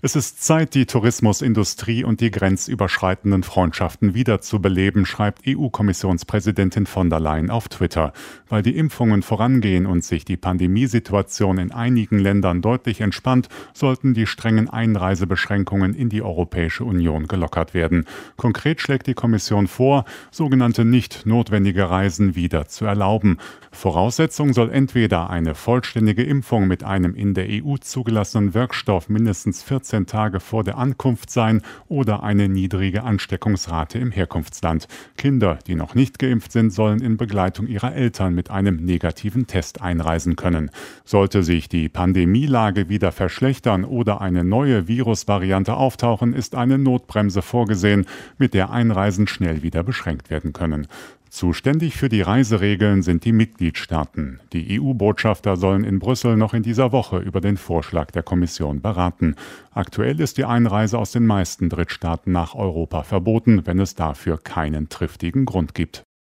Es ist Zeit, die Tourismusindustrie und die grenzüberschreitenden Freundschaften wiederzubeleben, schreibt EU-Kommissionspräsidentin von der Leyen auf Twitter. Weil die Impfungen vorangehen und sich die Pandemiesituation in einigen Ländern deutlich entspannt, sollten die strengen Einreisebeschränkungen in die Europäische Union gelockert werden. Konkret schlägt die Kommission vor, sogenannte nicht notwendige Reisen wieder zu erlauben. Voraussetzung soll entweder eine vollständige Impfung mit einem in der EU zugelassenen Wirkstoff mindestens 14 Tage vor der Ankunft sein oder eine niedrige Ansteckungsrate im Herkunftsland. Kinder, die noch nicht geimpft sind, sollen in Begleitung ihrer Eltern mit einem negativen Test einreisen können. Sollte sich die Pandemielage wieder verschlechtern oder eine neue Virusvariante auftauchen, ist eine Notbremse vorgesehen, mit der Einreisen schnell wieder beschränkt werden können. Zuständig für die Reiseregeln sind die Mitgliedstaaten. Die EU-Botschafter sollen in Brüssel noch in dieser Woche über den Vorschlag der Kommission beraten. Aktuell ist die Einreise aus den meisten Drittstaaten nach Europa verboten, wenn es dafür keinen triftigen Grund gibt.